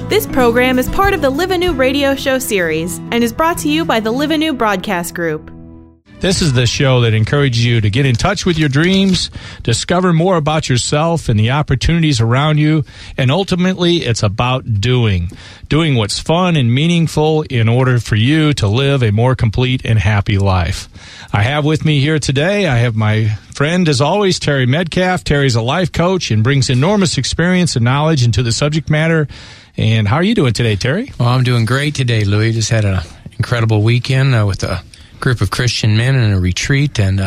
This program is part of the Live Anew radio show series and is brought to you by the Live Anew Broadcast Group. This is the show that encourages you to get in touch with your dreams, discover more about yourself and the opportunities around you, and ultimately it's about doing what's fun and meaningful in order for you to live a more complete and happy life. I have with me here today, I have my friend, as always, Terry Metcalf. Terry's a life coach and brings enormous experience and knowledge into the subject matter. And how are you doing today, Terry? Well, I'm doing great today, Louis. Just had an incredible weekend with a group of Christian men in a retreat, and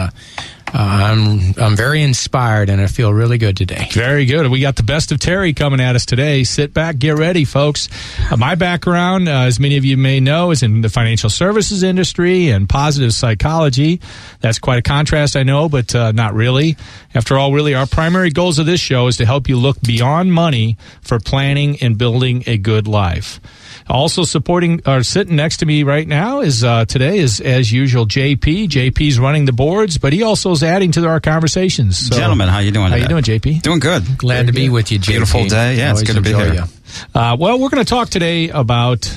I'm very inspired, and I feel really good today. Very good. We got the best of Terry coming at us today. Sit back, get ready, folks. My background, as many of you may know, is in the financial services industry and positive psychology. That's quite a contrast, I know, but not really. After all, really, our primary goals of this show is to help you look beyond money for planning and building a good life. Also supporting or sitting next to me right now is today is, as usual, JP. JP's running the boards, but he also is adding to our conversations. So, gentlemen, how you doing today? How you doing, JP? Doing good. Glad to be with you, JP. Beautiful day. Yeah, it's good to be here. Well, we're going to talk today about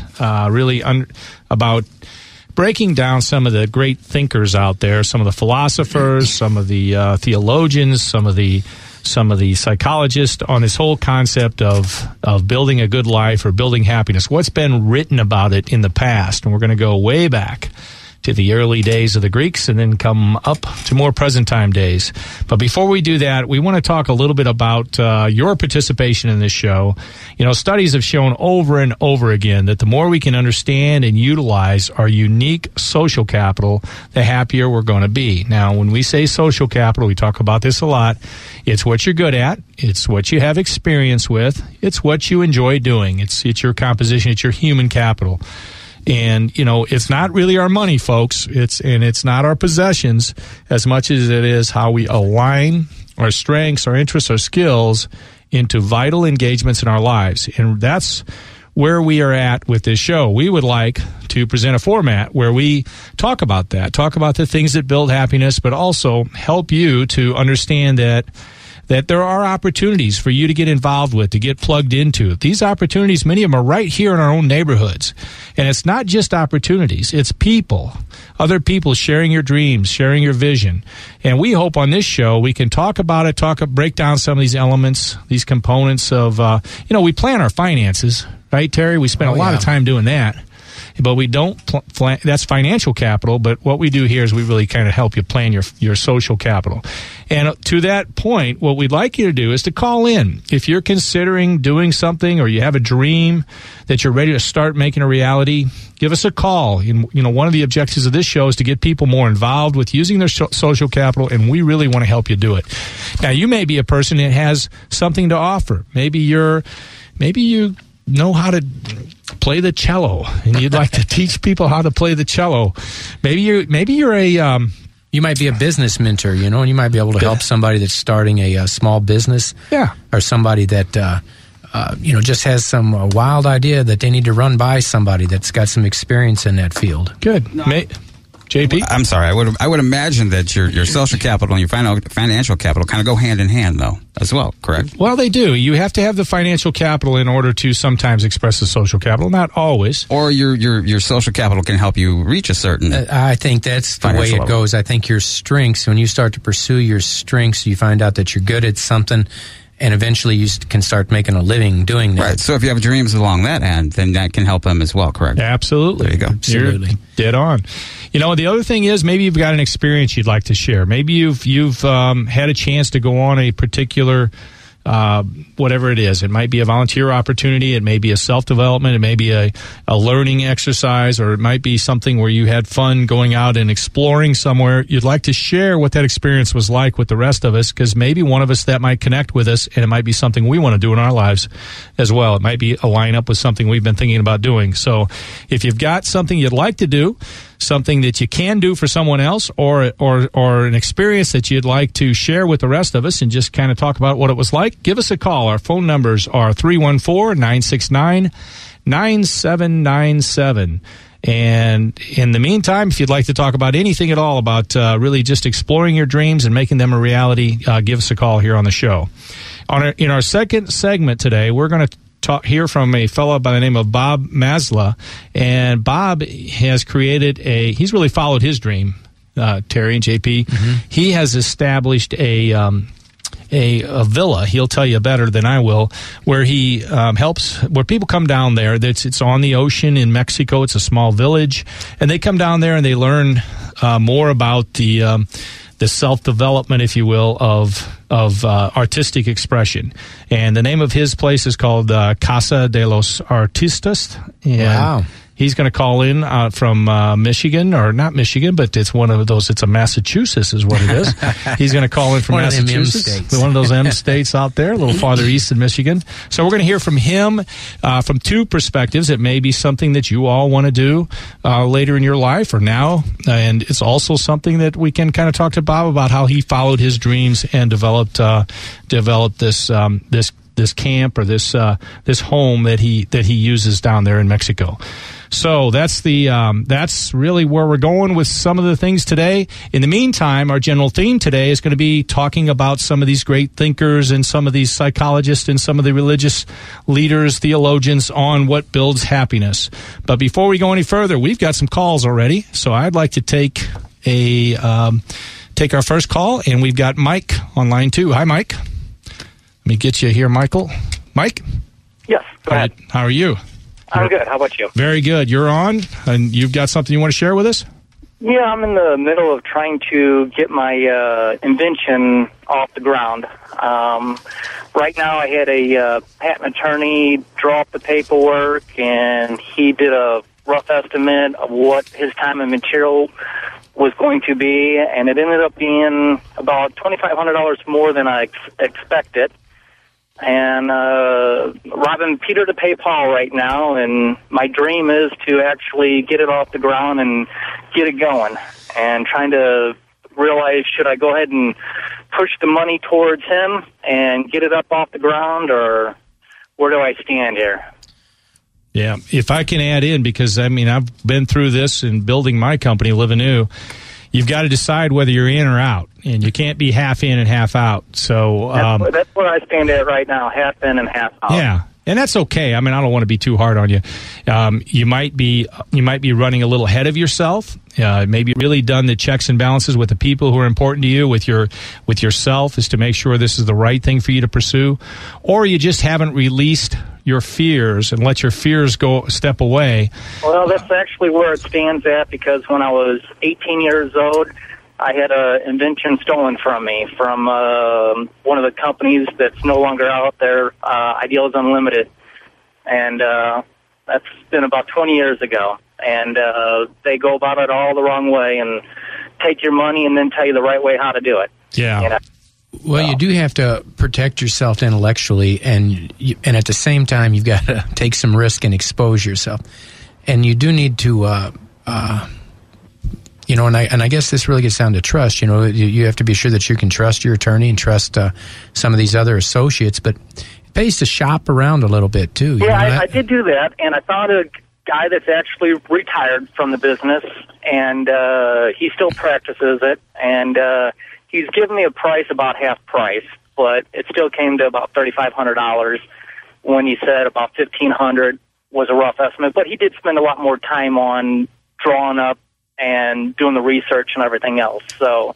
about breaking down some of the great thinkers out there, some of the philosophers, some of the theologians, some of the psychologists on this whole concept of building a good life or building happiness. What's been written about it in the past? And we're going to go way back to the early days of the Greeks and then come up to more present time days. But before we do that, we want to talk a little bit about your participation in this show. You know, studies have shown over and over again that the more we can understand and utilize our unique social capital, the happier we're going to be. Now, when we say social capital, we talk about this a lot. It's what you're good at. It's what you have experience with. It's what you enjoy doing. It's your composition. It's your human capital. And, you know, it's not really our money, folks. It's not our possessions as much as it is how we align our strengths, our interests, our skills into vital engagements in our lives. And that's where we are at with this show. We would like to present a format where we talk about that, talk about the things that build happiness, but also help you to understand that there are opportunities for you to get involved with, to get plugged into. These opportunities, many of them are right here in our own neighborhoods. And it's not just opportunities, it's people, other people sharing your dreams, sharing your vision. And we hope on this show we can talk about it, break down some of these elements, these components of, we plan our finances, right, Terry? We spend a lot of time doing that. But we don't, that's financial capital, but what we do here is we really kind of help you plan your social capital. And to that point, what we'd like you to do is to call in. If you're considering doing something or you have a dream that you're ready to start making a reality, give us a call. And, one of the objectives of this show is to get people more involved with using their social capital, and we really want to help you do it. Now, you may be a person that has something to offer. Maybe you know how to play the cello, and you'd like to teach people how to play the cello. Maybe you're a you might be a business mentor, and you might be able to help somebody that's starting a small business, or somebody that just has some wild idea that they need to run by somebody that's got some experience in that field. Good. JP? I'm sorry. I would imagine that your social capital and your financial capital kind of go hand in hand, though, as well, correct? Well, they do. You have to have the financial capital in order to sometimes express the social capital, not always. Or your social capital can help you reach a certain I think that's the way it goes. I think your strengths, when you start to pursue your strengths, you find out that you're good at something, and eventually you can start making a living doing that. Right. So if you have dreams along that end, then that can help them as well, correct? Absolutely. There you go. Absolutely. You're dead on. The other thing is maybe you've got an experience you'd like to share. Maybe you've had a chance to go on a particular whatever it is. It might be a volunteer opportunity. It may be a self-development. It may be a learning exercise, or it might be something where you had fun going out and exploring somewhere. You'd like to share what that experience was like with the rest of us, because maybe one of us that might connect with us, and it might be something we want to do in our lives as well. It might be a line up with something we've been thinking about doing. So if you've got something you'd like to do, something that you can do for someone else, or an experience that you'd like to share with the rest of us and just kind of talk about what it was like, give us a call. Our phone numbers are 314-969-9797. And in the meantime, if you'd like to talk about anything at all about really just exploring your dreams and making them a reality, give us a call here on the show. In our second segment today, we're going to hear from a fellow by the name of Bob Masla, and Bob has created he's really followed his dream, Terry and JP. Mm-hmm. He has established a villa, he'll tell you better than I will, where he helps, where people come down there. It's on the ocean in Mexico. It's a small village, and they come down there and they learn more about the self-development, if you will, of artistic expression. And the name of his place is called Casa de los Artistas. And wow. He's going to call in from Michigan, or not Michigan, but it's one of those. It's a Massachusetts, is what it is. He's going to call in from Massachusetts, one of those M states out there, a little farther east than Michigan. So we're going to hear from him from two perspectives. It may be something that you all want to do later in your life or now, and it's also something that we can kind of talk to Bob about how he followed his dreams and developed this camp or this home that he uses down there in Mexico. So that's really where we're going with some of the things today. In the meantime, our general theme today is going to be talking about some of these great thinkers and some of these psychologists and some of the religious leaders, theologians on what builds happiness. But before we go any further, we've got some calls already. So I'd like to take our first call, and we've got Mike on line 2. Hi, Mike. Let me get you here, Michael. Mike? Yes, go ahead. How are you? I'm good. How about you? Very good. You're on, and you've got something you want to share with us? Yeah, I'm in the middle of trying to get my invention off the ground. Right now I had a patent attorney draw up the paperwork, and he did a rough estimate of what his time and material was going to be, and it ended up being about $2,500 more than I expected. And robbing Peter to pay Paul right now, and my dream is to actually get it off the ground and get it going. And trying to realize, should I go ahead and push the money towards him and get it up off the ground, or where do I stand here? Yeah, if I can add in, because, I mean, I've been through this in building my company, Live Anew. You've got to decide whether you're in or out, and you can't be half in and half out. So that's where I stand at right now, half in and half out. Yeah, and that's okay. I mean, I don't want to be too hard on you. You might be running a little ahead of yourself. Maybe really done the checks and balances with the people who are important to you, with yourself, is to make sure this is the right thing for you to pursue, or you just haven't released your fears and let your fears go step away. Well, that's actually where it stands at, because when I was 18 years old, I had an invention stolen from me from one of the companies that's no longer out there, Ideals Unlimited. And that's been about 20 years ago. And they go about it all the wrong way and take your money and then tell you the right way how to do it. Yeah. You know? Well, you do have to protect yourself intellectually, and at the same time, you've got to take some risk and expose yourself. And you do need to, and I guess this really gets down to trust. You know, you have to be sure that you can trust your attorney and trust some of these other associates, but it pays to shop around a little bit, too. Yeah, I did do that, and I found a guy that's actually retired from the business, and he still practices it, and he's given me a price about half price, but it still came to about $3,500 when he said about $1,500 was a rough estimate. But he did spend a lot more time on drawing up and doing the research and everything else. So,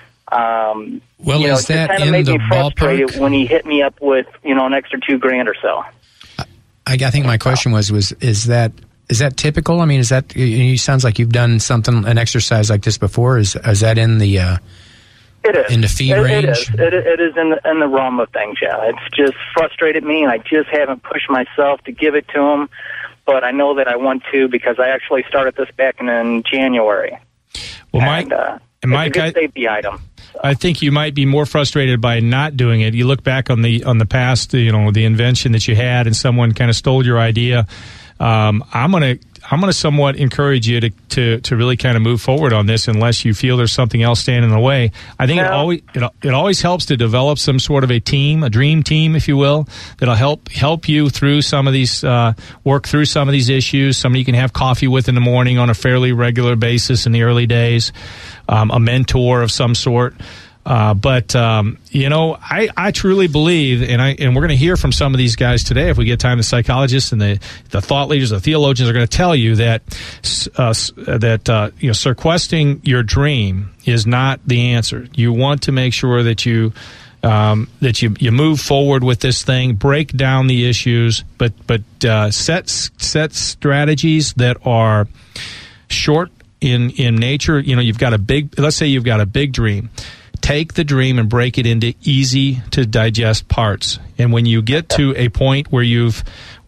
is that kind of in made the me frustrated ballpark? when he hit me up with an extra $2,000 or so. I think my question was is that typical? I mean, is that it sounds like you've done an exercise like this before? Is that in the It is. In the fee range? It is in the realm of things, yeah. It's just frustrated me, and I just haven't pushed myself to give it to him. But I know that I want to, because I actually started this back in January. Well, Mike, it's a good safety item. So. I think you might be more frustrated by not doing it. You look back on the past, the invention that you had, and someone kind of stole your idea. I'm gonna somewhat encourage you to really kind of move forward on this, unless you feel there's something else standing in the way. I think it always helps to develop some sort of a team, a dream team, if you will, that'll help you through some of these work through some of these issues. Somebody you can have coffee with in the morning on a fairly regular basis in the early days, a mentor of some sort. But I truly believe, and we're going to hear from some of these guys today if we get time. The psychologists and the thought leaders, the theologians are going to tell you that sequestering your dream is not the answer. You want to make sure that you move forward with this thing, break down the issues, but set strategies that are short in nature. Let's say you've got a big dream. Take the dream and break it into easy to digest parts. And when you get to a point where you've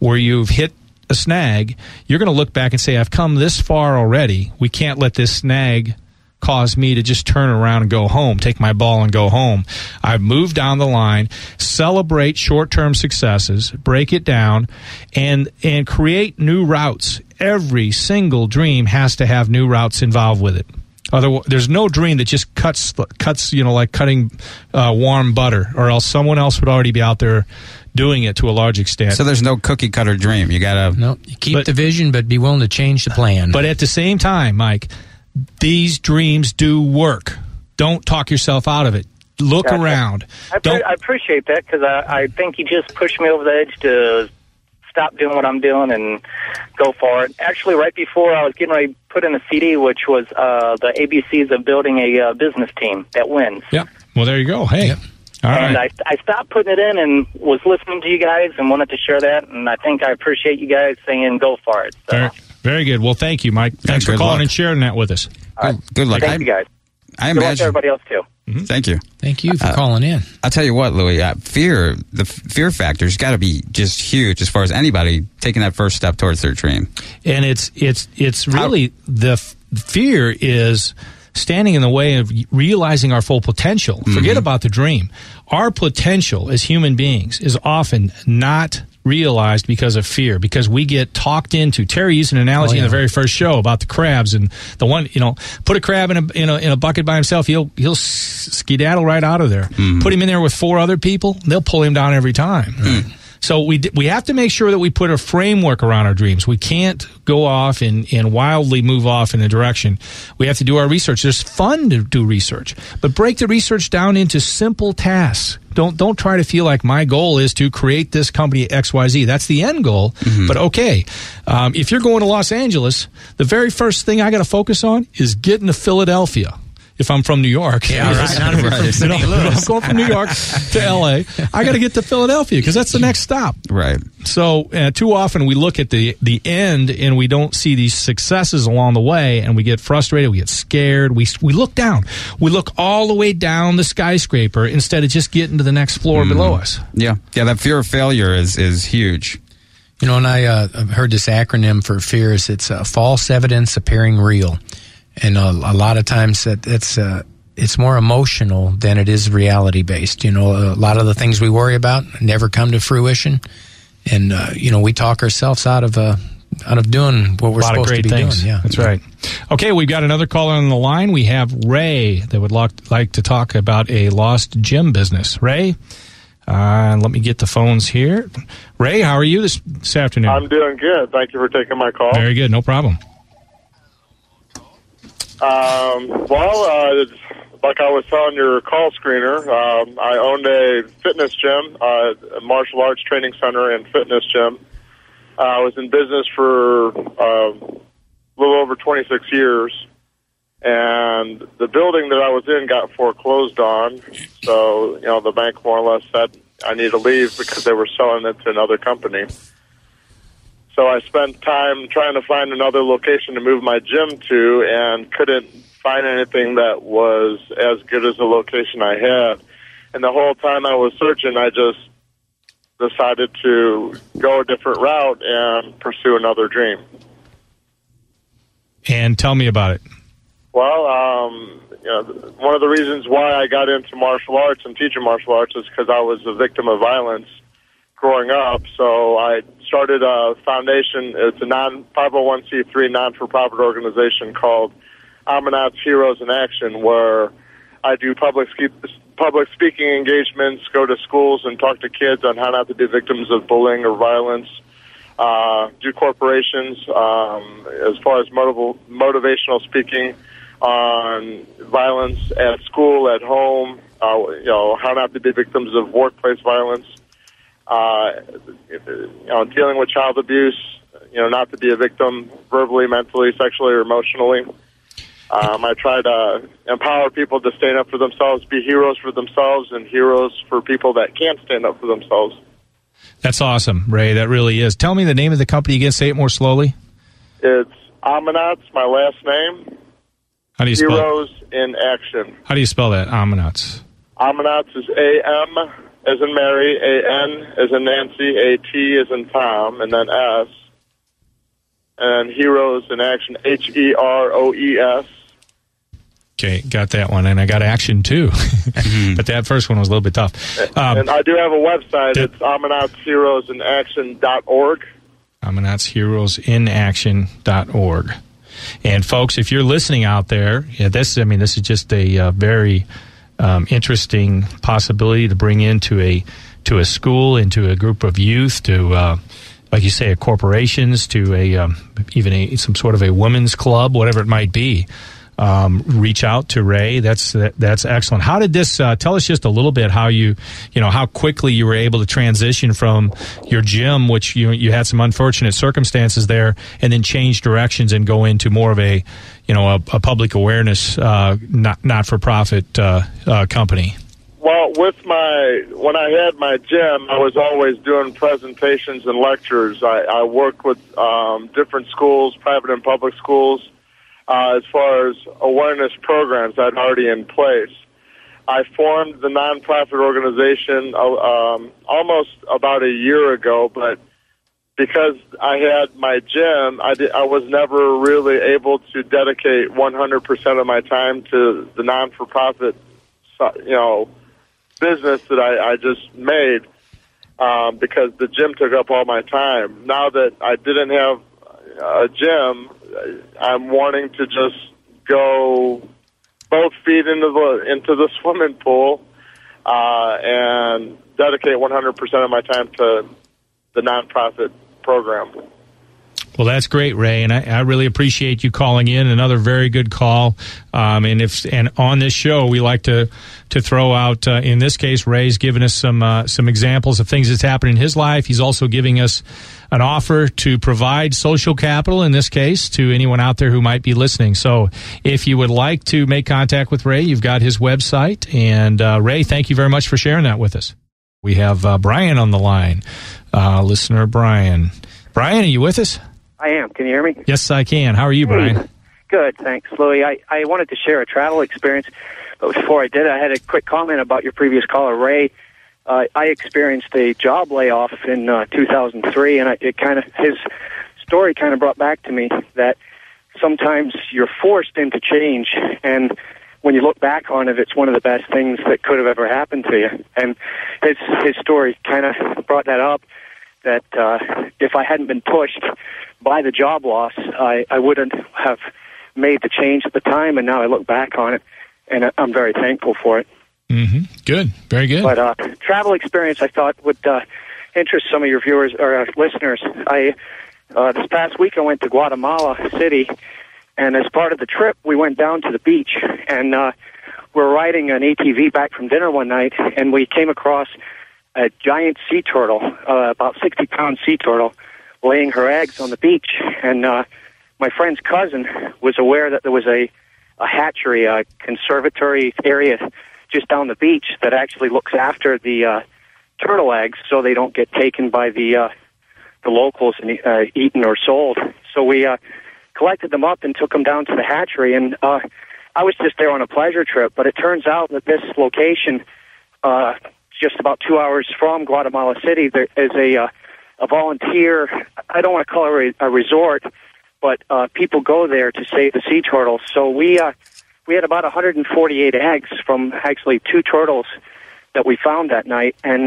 hit a snag, you're going to look back and say, I've come this far already. We can't let this snag cause me to just turn around and go home, take my ball and go home. I've moved down the line. Celebrate short-term successes, break it down, and create new routes. Every single dream has to have new routes involved with it. Otherwise, there's no dream that just cuts like cutting warm butter, or else someone else would already be out there doing it to a large extent. So there's no cookie cutter dream. You keep the vision, but be willing to change the plan. But at the same time, Mike, these dreams do work. Don't talk yourself out of it. Look around. I appreciate that, because I think you just pushed me over the edge to stop doing what I'm doing and go for it. Actually, right before I was getting ready to put in a CD, which was the ABCs of building a business team that wins. Yep. Well, there you go. Hey. Yep. All and right. I stopped putting it in and was listening to you guys and wanted to share that. And I think I appreciate you guys saying go for it. So. Very good. Well, thank you, Mike. Thanks for calling and sharing that with us. All right. Good luck. Thank you, guys. I Good luck imagine to everybody else, too. Mm-hmm. Thank you. Thank you for calling in. I'll tell you what, Louis, the fear factor's got to be just huge as far as anybody taking that first step towards their dream. And it's really the fear is standing in the way of realizing our full potential. Mm-hmm. Forget about the dream. Our potential as human beings is often not realized because of fear, because we get talked into. Terry used an analogy in the very first show about the crabs, and the one, put a crab in a bucket by himself, he'll skedaddle right out of there. Mm-hmm. Put him in there with 4 other people, they'll pull him down every time. Mm-hmm. So we have to make sure that we put a framework around our dreams. We can't go off and wildly move off in a direction. We have to do our research. There's fun to do research, but break the research down into simple tasks. Don't try to feel like my goal is to create this company XYZ. That's the end goal. Mm-hmm. But okay, if you're going to Los Angeles, the very first thing I got to focus on is getting to Philadelphia. If I'm from New York, I'm going from New York to L.A., I got to get to Philadelphia because that's the next stop. Right. So too often we look at the end and we don't see these successes along the way, and we get frustrated, we get scared, we look down. We look all the way down the skyscraper instead of just getting to the next floor below us. Yeah, that fear of failure is huge. And I heard this acronym for fears. It's false evidence appearing real. And a lot of times it's more emotional than it is reality based. A lot of the things we worry about never come to fruition, and we talk ourselves out of doing what we're supposed to be doing. Yeah, that's right. Okay, we've got another caller on the line. We have Ray that would like to talk about a lost gym business. Ray, let me get the phones here. Ray, how are you this afternoon? I'm doing good. Thank you for taking my call. Very good. No problem. Like I was telling your call screener, I owned a fitness gym, a martial arts training center and fitness gym. I was in business for a little over 26 years, and the building that I was in got foreclosed on. So, the bank more or less said I need to leave because they were selling it to another company. So I spent time trying to find another location to move my gym to, and couldn't find anything that was as good as the location I had. And the whole time I was searching, I just decided to go a different route and pursue another dream. And tell me about it. Well, one of the reasons why I got into martial arts and teaching martial arts is because I was a victim of violence growing up. So I started a foundation. It's a 501c3 non-for-profit organization called Amanat's Heroes in Action, where I do public speaking engagements, go to schools and talk to kids on how not to be victims of bullying or violence, do corporations as far as motivational speaking on violence at school, at home, how not to be victims of workplace violence, dealing with child abuse, not to be a victim verbally, mentally, sexually, or emotionally. I try to empower people to stand up for themselves, be heroes for themselves, and heroes for people that can't stand up for themselves. That's awesome, Ray. That really is. Tell me the name of the company again. Say it more slowly. It's Amanats, my last name. How do you spell Heroes in Action. How do you spell that, Amanats? Amanats is A-M as in Mary, A-N as in Nancy, A-T as in Tom, and then S. And Heroes in Action, H-E-R-O-E-S. Okay, got that one, and I got Action too, but that first one was a little bit tough. And I do have a website. It's AmanatsHeroesInAction.org. AmanatsHeroesInAction.org. And folks, if you're listening out there, this is just a very interesting possibility to bring into a school, into a group of youth, to like you say, corporations, to even some sort of a women's club, whatever it might be. Reach out to Ray. That's excellent. How did this? Tell us just a little bit how how quickly you were able to transition from your gym, which you had some unfortunate circumstances there, and then change directions and go into more of a public awareness, not for profit company. Well, when I had my gym, I was always doing presentations and lectures. I worked with different schools, private and public schools. As far as awareness programs I'd already in place. I formed the nonprofit organization almost about a year ago, but because I had my gym, I was never really able to dedicate 100% of my time to the non-for-profit, business that I just made because the gym took up all my time. Now that I didn't have a gym, I'm wanting to just go both feet into the swimming pool and dedicate 100% of my time to the nonprofit program. Well, that's great, Ray, and I really appreciate you calling in. Another very good call. And on this show, we like to throw out. In this case, Ray's given us some examples of things that's happened in his life. He's also giving us an offer to provide social capital, in this case, to anyone out there who might be listening. So, if you would like to make contact with Ray, you've got his website. And Ray, thank you very much for sharing that with us. We have Brian on the line, listener Brian. Brian, are you with us? I am. Can you hear me? Yes, I can. How are you, Brian? Good, thanks, Louie. I wanted to share a travel experience, but before I did, I had a quick comment about your previous caller, Ray. I experienced a job layoff in 2003, and his story kind of brought back to me that sometimes you're forced into change, and when you look back on it, it's one of the best things that could have ever happened to you. And his story kind of brought that up, that if I hadn't been pushed by the job loss, I wouldn't have made the change at the time, and now I look back on it, and I'm very thankful for it. Mm-hmm. Good. Very good. But travel experience I thought would interest some of your viewers or listeners. This past week I went to Guatemala City, and as part of the trip, we went down to the beach, and we're riding an ATV back from dinner one night, and we came across a giant sea turtle, about 60-pound sea turtle, laying her eggs on the beach. And my friend's cousin was aware that there was a hatchery, a conservatory area just down the beach that actually looks after the turtle eggs so they don't get taken by the locals and eaten or sold. So we collected them up and took them down to the hatchery. And I was just there on a pleasure trip, but it turns out that this location, just about 2 hours from Guatemala City, there is a volunteer, I don't want to call it a resort, but people go there to save the sea turtles. So we had about 148 eggs from actually 2 turtles that we found that night, and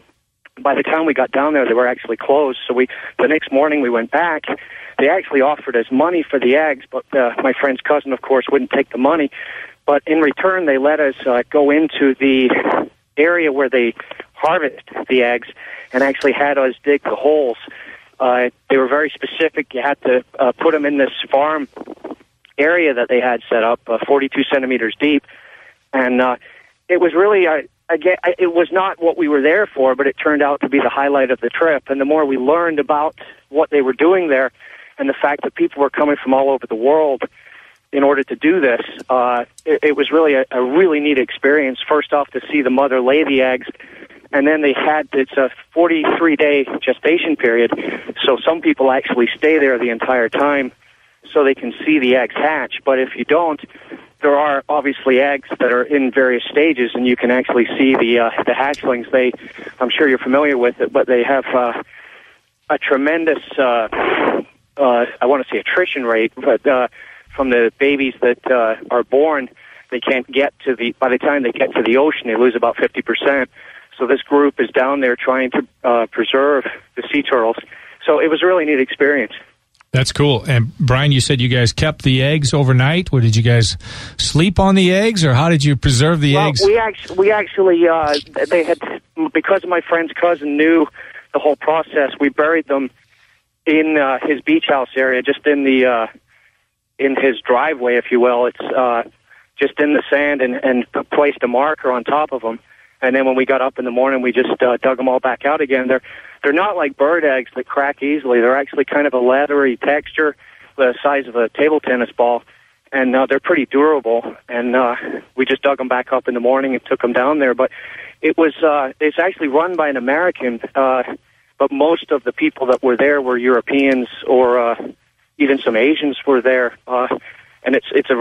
by the time we got down there, they were actually closed. So the next morning we went back. They actually offered us money for the eggs, but my friend's cousin, of course, wouldn't take the money. But in return, they let us go into the area where they harvest the eggs and actually had us dig the holes. They were very specific. You had to put them in this farm area that they had set up, 42 centimeters deep. And it was really, again, it was not what we were there for, but it turned out to be the highlight of the trip. And the more we learned about what they were doing there and the fact that people were coming from all over the world in order to do this, it was really a really neat experience. First off, to see the mother lay the eggs, and then it's a 43-day gestation period, so some people actually stay there the entire time so they can see the eggs hatch. But if you don't, there are obviously eggs that are in various stages, and you can actually see the hatchlings. I'm sure you're familiar with it, but they have a tremendous, I want to say attrition rate, but from the babies that are born, they can't get by the time they get to the ocean, they lose about 50%. So this group is down there trying to preserve the sea turtles. So it was a really neat experience. That's cool. And Brian, you said you guys kept the eggs overnight. Or did you guys sleep on the eggs, or how did you preserve the eggs? We actually they had, because my friend's cousin knew the whole process. We buried them in his beach house area, just in his driveway, if you will. It's just in the sand, and placed a marker on top of them. And then when we got up in the morning, we just dug them all back out again. They're not like bird eggs that crack easily. They're actually kind of a leathery texture, the size of a table tennis ball, and they're pretty durable. And we just dug them back up in the morning and took them down there. But it's actually run by an American, but most of the people that were there were Europeans, or even some Asians were there. And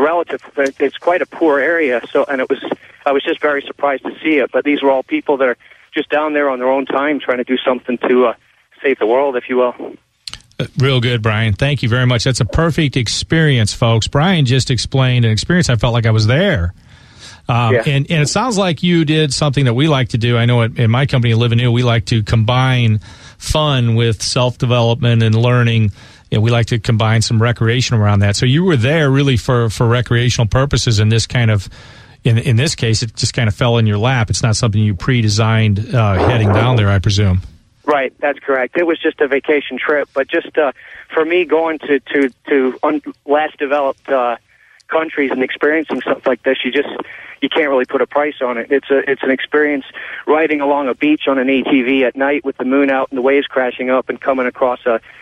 it's quite a poor area. So, and I was just very surprised to see it. But these were all people that are just down there on their own time trying to do something to save the world, if you will. Real good, Brian. Thank you very much. That's a perfect experience, folks. Brian just explained an experience. I felt like I was there. And it sounds like you did something that we like to do. I know in my company, Live Anew, we like to combine fun with self-development and learning. We like to combine some recreation around that. So you were there really for recreational purposes, and this kind of, in this case, it just kind of fell in your lap. It's not something you pre-designed heading down there, I presume. Right, that's correct. It was just a vacation trip, but just for me going to less developed countries and experiencing stuff like this, you can't really put a price on it. It's an experience riding along a beach on an ATV at night with the moon out and the waves crashing up and coming across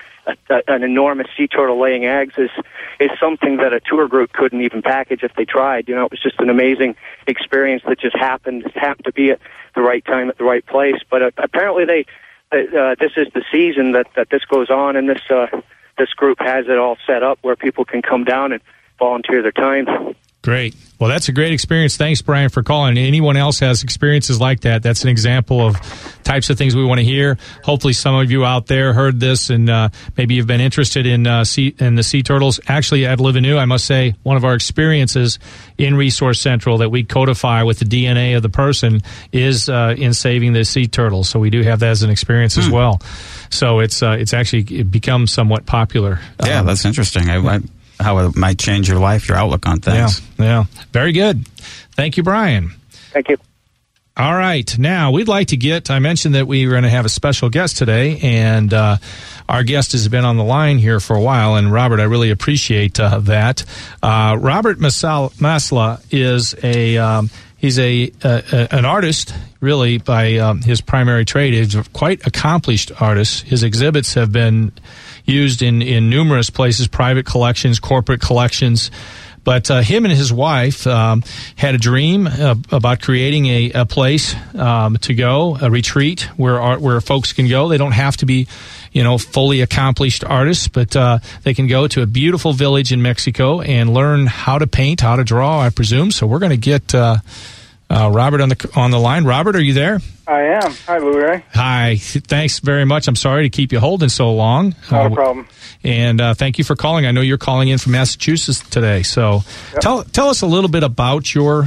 an enormous sea turtle laying eggs is something that a tour group couldn't even package if they tried. It was just an amazing experience that just happened to be at the right time at the right place. But apparently this is the season that this goes on, and this group has it all set up where people can come down and volunteer their time. Great. Well, that's a great experience. Thanks, Brian, for calling. Anyone else has experiences like that, that's an example of types of things we want to hear. Hopefully some of you out there heard this, and maybe you've been interested in the sea turtles. Actually, at Live Anew, I must say, one of our experiences in Resource Central that we codify with the DNA of the person is in saving the sea turtles. So we do have that as an experience as well. So it's actually become somewhat popular. Yeah, that's interesting. How it might change your life, your outlook on things. Yeah. Very good. Thank you, Brian. Thank you. All right. Now, we'd like to I mentioned that we were going to have a special guest today, and our guest has been on the line here for a while, and Robert, I really appreciate that. Robert Masla is he's an artist, really, by his primary trade. He's a quite accomplished artist. His exhibits have been used in numerous places, private collections, corporate collections. But him and his wife had a dream about creating a place to go, a retreat where folks can go. They don't have to be, fully accomplished artists, but they can go to a beautiful village in Mexico and learn how to paint, how to draw, I presume. So we're going to get Robert on the line. Robert, are you there? I am. Hi, Louis. Hi. Thanks very much. I'm sorry to keep you holding so long. No problem. And thank you for calling. I know you're calling in from Massachusetts today. So tell us a little bit about your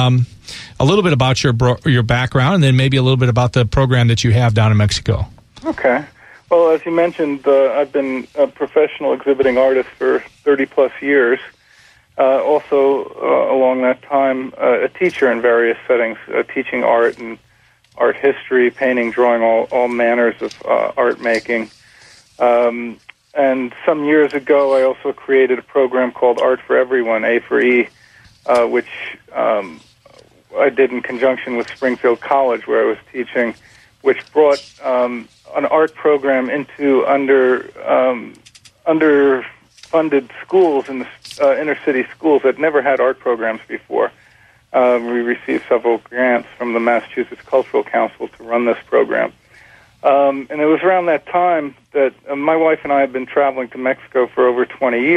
background, and then maybe a little bit about the program that you have down in Mexico. Okay. Well, as you mentioned, I've been a professional exhibiting artist for 30-plus years. Also, along that time, a teacher in various settings, teaching art and art history, painting, drawing, all manners of art making. And some years ago, I also created a program called Art for Everyone, A for E, which I did in conjunction with Springfield College, where I was teaching, which brought an art program into underfunded schools in the inner city schools that never had art programs before. We received several grants from the Massachusetts Cultural Council to run this program. And it was around that time that my wife and I have been traveling to Mexico for over 20 years.